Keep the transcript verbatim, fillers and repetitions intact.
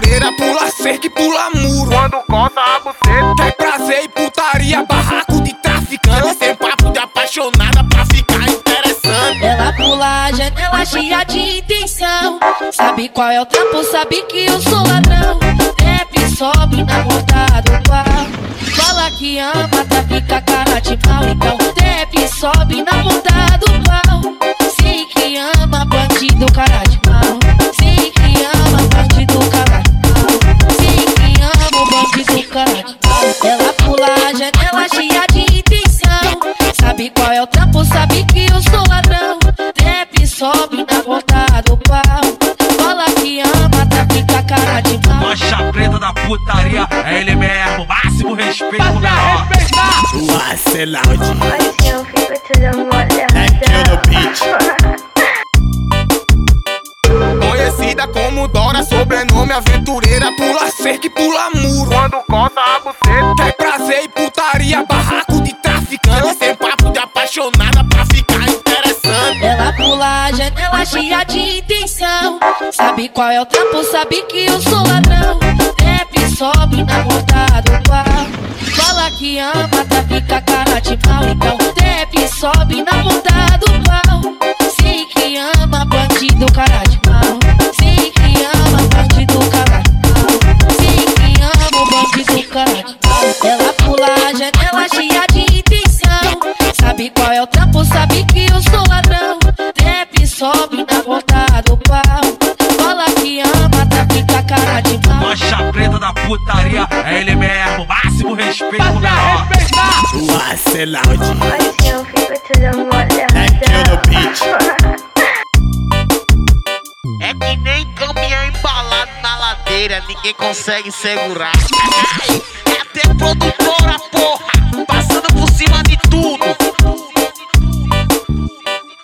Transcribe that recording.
aventureira, pula cerca e pula muro. Quando coça a buceta, é prazer e putaria, barraco de traficante, sem papo de apaixonada pra ficar interessante. Ela pula a janela cheia de intenção, sabe qual é o trampo, sabe que eu sou ladrão. Desce, sobe na porta do pau, fala que ama, tá fica cara de pau. Então desce, sobe na porta do pau, sei que ama, bandido cara de pau. Sei que ama, bandido cara de pau. Sei que ama, bandido cara de pau. Ela pula a janela cheia de intenção, sabe qual é o trampo, sabe que eu sou ladrão. Desce, sobe na porta do pau, fala que ama, tá fica cara de pau. Mancha preta da putaria, é ele mesmo, máximo respeito pro menor. Nossa, é loud. Hoje eu fico toda molhada. Aqui no beat. Conhecida como Dora, sobrenome aventureira, pula cerca e pula muro. quando coça a buceta, é prazer e putaria, barraco de traficante, sem papo de apaixonada pra ficar interessante. Ela pula a janela cheia de intenção, sabe qual é o trampo, sabe que eu sou ladrão. Desce, sobe na porta do pau, fala que ama, tá fica cara de pau. Então desce, sobe na porta do pau, sei que ama, bandido cara de pau. Sei que ama, bandido cara de pau. Sei que ama, bandido cara de pau. Ela pula a janela cheia de intenção, sabe qual é o trampo, sabe que eu sou ladrão. Desce, sobe na porta do pau, fala que ama, tá fica cara de pau. Mancha preta da putaria, é ele mesmo, máximo respeito pro menor. Nossa, é loud. Hoje eu fico toda molhada. Aqui no beat. É que nem caminhão embalado na ladeira, ninguém consegue segurar.